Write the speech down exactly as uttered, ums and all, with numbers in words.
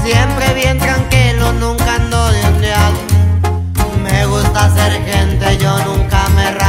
Siempre bien tranquilo, nunca ando de ondeado. Me gusta ser gente, yo nunca me